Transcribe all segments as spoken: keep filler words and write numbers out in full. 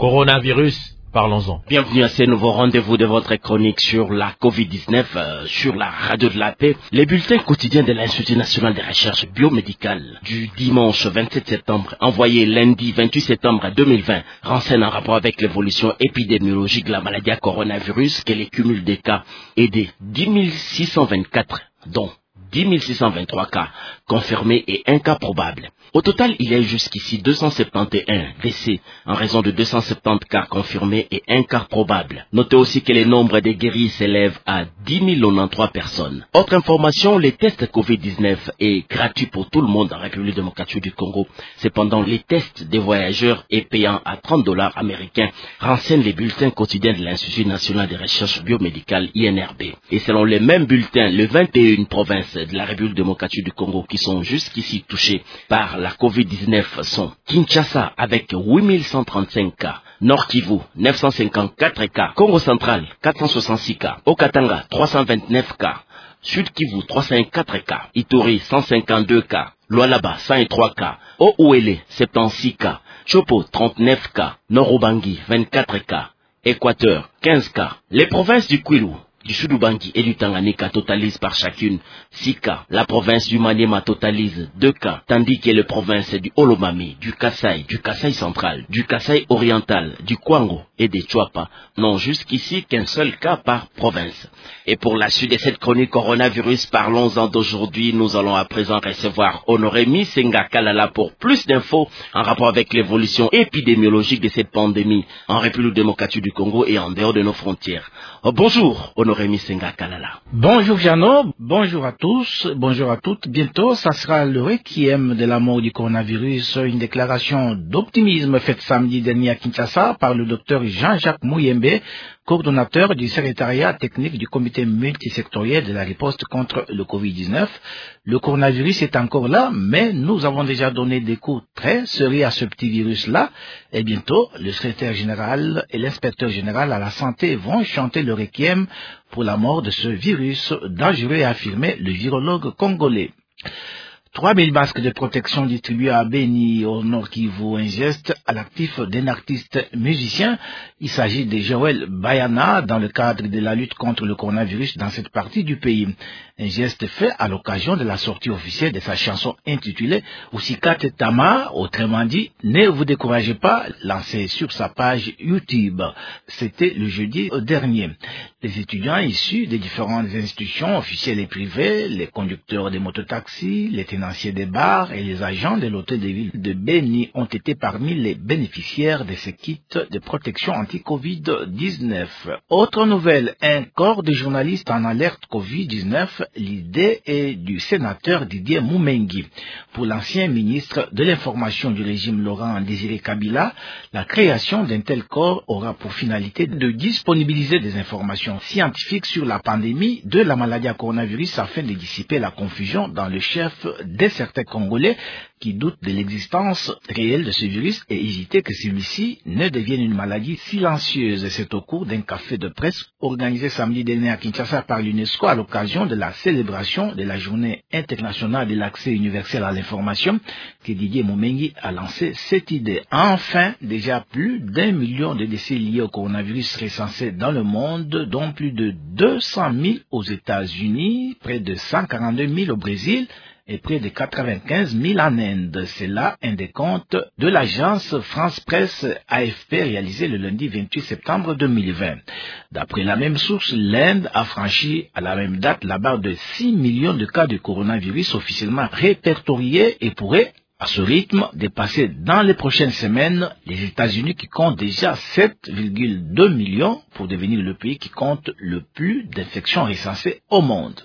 Coronavirus, parlons-en. Bienvenue à ce nouveau rendez-vous de votre chronique sur la covid dix-neuf, euh, sur la radio de la paix. Les bulletins quotidiens de l'Institut national de recherche biomédicale du dimanche vingt-sept septembre, envoyé lundi vingt-huit septembre deux mille vingt, renseignent en rapport avec l'évolution épidémiologique de la maladie à coronavirus que les cumuls des cas est de dix mille six cent vingt-quatre, dont dix mille six cent vingt-trois cas confirmés et un cas probable. Au total, il y a jusqu'ici deux cent soixante et un décès en raison de deux cent soixante-dix cas confirmés et un cas probable. Notez aussi que le nombre de guéris s'élève à dix mille quatre-vingt-treize personnes. Autre information, les tests covid dix-neuf est gratuit pour tout le monde en République démocratique du Congo. Cependant, les tests des voyageurs est payant à trente dollars américains, renseignent les bulletins quotidiens de l'Institut national de recherche biomédicale I N R B. Et selon les mêmes bulletins, les vingt et une provinces de la République démocratique du Congo qui sont jusqu'ici touchées par la covid dix-neuf sont Kinshasa avec huit mille cent trente-cinq cas, Nord Kivu neuf cent cinquante-quatre cas, Congo central quatre cent soixante-six cas, Okatanga trois cent vingt-neuf cas, Sud Kivu trois cent quatre cas, Ituri cent cinquante-deux cas, Lualaba cent trois cas, Ouele soixante-seize cas, Chopo trente-neuf cas, Nord-Ubangi vingt-quatre cas, Équateur quinze cas. Les provinces du Kwilu, du Sud-Ubangi et du Tanganyika totalisent par chacune six cas. La province du Maniema totalise deux cas, tandis que les provinces du Olomami, du Kasaï, du Kasaï central, du Kasaï oriental, du Kwango et des Chouapa n'ont jusqu'ici qu'un seul cas par province. Et pour la suite de cette chronique coronavirus, parlons-en d'aujourd'hui. Nous allons à présent recevoir Honoremi Senga Kalala pour plus d'infos en rapport avec l'évolution épidémiologique de cette pandémie en République démocratique du Congo et en dehors de nos frontières. Oh, bonjour Honoremi Senga Kalala. Bonjour Jeannot, bonjour à tous, bonjour à toutes. Bientôt, ça sera le requiem de la mort du coronavirus, une déclaration d'optimisme faite samedi dernier à Kinshasa par le docteur Jean-Jacques Mouyembe, coordonnateur du secrétariat technique du comité multisectoriel de la riposte contre le covid dix-neuf. Le coronavirus est encore là, mais nous avons déjà donné des coups très sérieux à ce petit virus-là. Et bientôt, le secrétaire général et l'inspecteur général à la santé vont chanter le requiem pour la mort de ce virus dangereux, a affirmé le virologue congolais. trois mille masques de protection distribués à Beni, au Nord Kivu, un geste à l'actif d'un artiste musicien. Il s'agit de Joël Bayana dans le cadre de la lutte contre le coronavirus dans cette partie du pays. Un geste fait à l'occasion de la sortie officielle de sa chanson intitulée Usikat Tama, autrement dit, ne vous découragez pas, lancée sur sa page YouTube. C'était le jeudi dernier. Les étudiants issus des différentes institutions officielles et privées, les conducteurs des mototaxis, les tenanciers des bars et les agents de l'hôtel de ville de Beni ont été parmi les bénéficiaires de ces kits de protection anti-covid dix-neuf. Autre nouvelle, un corps de journalistes en alerte covid dix-neuf. L'idée est du sénateur Didier Moumengi. Pour l'ancien ministre de l'Information du régime Laurent Désiré Kabila, la création d'un tel corps aura pour finalité de disponibiliser des informations scientifiques sur la pandémie de la maladie à coronavirus afin de dissiper la confusion dans le chef de certains Congolais qui doutent de l'existence réelle de ce virus et éviter que celui-ci ne devienne une maladie silencieuse. C'est au cours d'un café de presse organisé samedi dernier à Kinshasa par l'UNESCO à l'occasion de la célébration de la Journée internationale de l'accès universel à l'information que Didier Moumengi a lancé cette idée. Enfin, déjà plus d'un million de décès liés au coronavirus recensés dans le monde, dont plus de deux cent mille aux États-Unis, près de cent quarante-deux mille au Brésil, et près de quatre-vingt-quinze mille en Inde. C'est là un décompte de l'agence France Presse A F P réalisé le lundi vingt-huit septembre deux mille vingt. D'après la même source, l'Inde a franchi à la même date la barre de six millions de cas de coronavirus officiellement répertoriés et pourrait, à ce rythme, dépasser dans les prochaines semaines les États-Unis qui comptent déjà sept virgule deux millions pour devenir le pays qui compte le plus d'infections recensées au monde.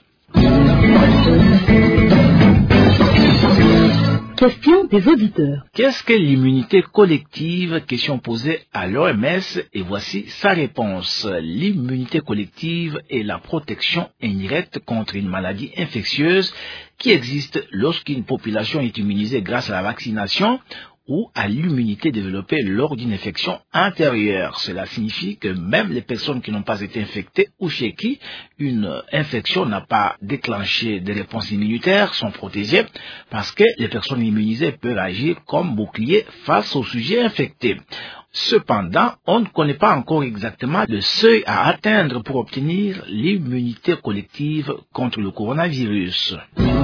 Question des auditeurs. Qu'est-ce que l'immunité collective? Question posée à l'O M S et voici sa réponse. L'immunité collective est la protection indirecte contre une maladie infectieuse qui existe lorsqu'une population est immunisée grâce à la vaccination ou à l'immunité développée lors d'une infection antérieure. Cela signifie que même les personnes qui n'ont pas été infectées ou chez qui une infection n'a pas déclenché de réponse immunitaire sont protégées parce que les personnes immunisées peuvent agir comme bouclier face au sujet infecté. Cependant, on ne connaît pas encore exactement le seuil à atteindre pour obtenir l'immunité collective contre le coronavirus.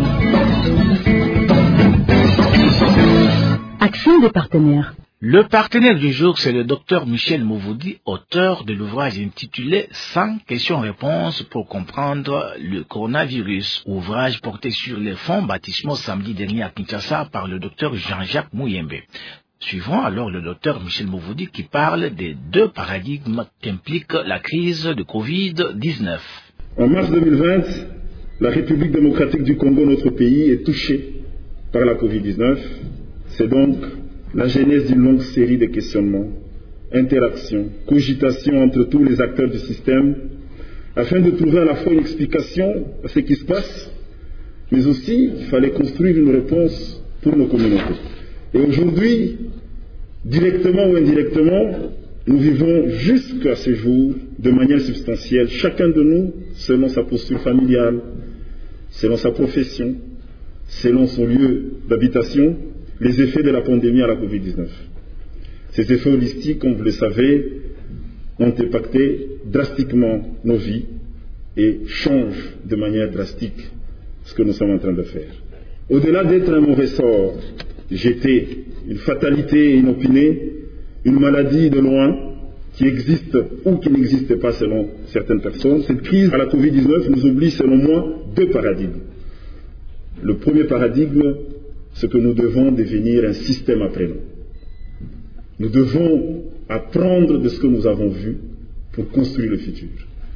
Action des partenaires. Le partenaire du jour, c'est le docteur Michel Mouvoudi, auteur de l'ouvrage intitulé « cent questions-réponses pour comprendre le coronavirus », ouvrage porté sur les fonds baptismaux samedi dernier à Kinshasa par le docteur Jean-Jacques Mouyembe. Suivons alors le docteur Michel Mouvoudi qui parle des deux paradigmes qu'implique la crise de covid dix-neuf. En mars deux mille vingt, la République démocratique du Congo, notre pays, est touchée par la covid dix-neuf. C'est donc la genèse d'une longue série de questionnements, interactions, cogitations entre tous les acteurs du système, afin de trouver à la fois une explication à ce qui se passe, mais aussi il fallait construire une réponse pour nos communautés. Et aujourd'hui, directement ou indirectement, nous vivons jusqu'à ce jour de manière substantielle, chacun de nous, selon sa posture familiale, selon sa profession, selon son lieu d'habitation, les effets de la pandémie à la covid dix-neuf. Ces effets holistiques, comme vous le savez, ont impacté drastiquement nos vies et changent de manière drastique ce que nous sommes en train de faire. Au-delà d'être un mauvais sort, jeté, une fatalité inopinée, une maladie de loin qui existe ou qui n'existe pas selon certaines personnes, cette crise à la covid dix-neuf nous oblige selon moi deux paradigmes. Le premier paradigme, c'est que nous devons devenir un système apprenant. Nous devons apprendre de ce que nous avons vu pour construire le futur.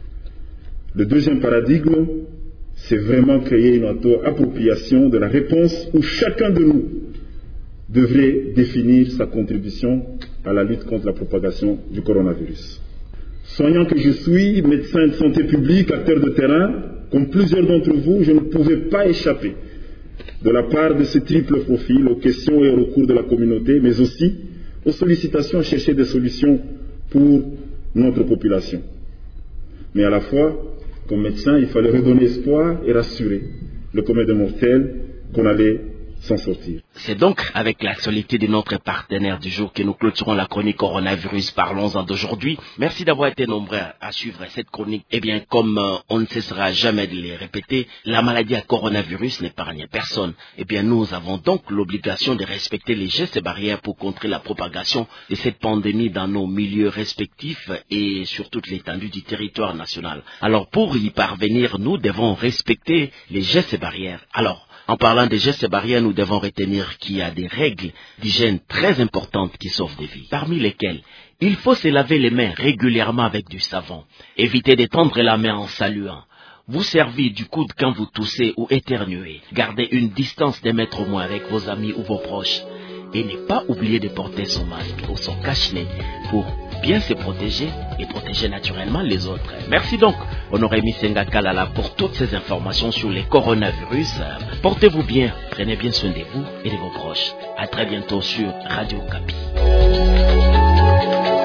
Le deuxième paradigme, c'est vraiment créer une appropriation de la réponse où chacun de nous devrait définir sa contribution à la lutte contre la propagation du coronavirus. Soignant que je suis, médecin de santé publique, acteur de terrain, comme plusieurs d'entre vous, je ne pouvais pas échapper de la part de ce triple profil aux questions et aux recours de la communauté, mais aussi aux sollicitations à chercher des solutions pour notre population. Mais à la fois, comme médecin, il fallait redonner espoir et rassurer le commun des mortels qu'on allait s'en sortir. C'est donc avec l'actualité de notre partenaire du jour que nous clôturons la chronique coronavirus. Parlons-en d'aujourd'hui. Merci d'avoir été nombreux à suivre cette chronique. Eh bien, comme euh, on ne cessera jamais de les répéter, la maladie à coronavirus n'épargne personne. Eh bien, nous avons donc l'obligation de respecter les gestes et barrières pour contrer la propagation de cette pandémie dans nos milieux respectifs et sur toute l'étendue du territoire national. Alors, pour y parvenir, nous devons respecter les gestes et barrières. Alors, en parlant des gestes et barrières, nous devons retenir qu'il y a des règles d'hygiène très importantes qui sauvent des vies, parmi lesquelles il faut se laver les mains régulièrement avec du savon, éviter de tendre la main en saluant, vous servir du coude quand vous toussez ou éternuez, gardez une distance d'un mètre au moins avec vos amis ou vos proches, et ne pas oublier de porter son masque ou son cache-nez pour bien se protéger et protéger naturellement les autres. Merci donc, Honoré Misenga Kalala, pour toutes ces informations sur les coronavirus. Portez-vous bien, prenez bien soin de vous et de vos proches. À très bientôt sur Radio Okapi.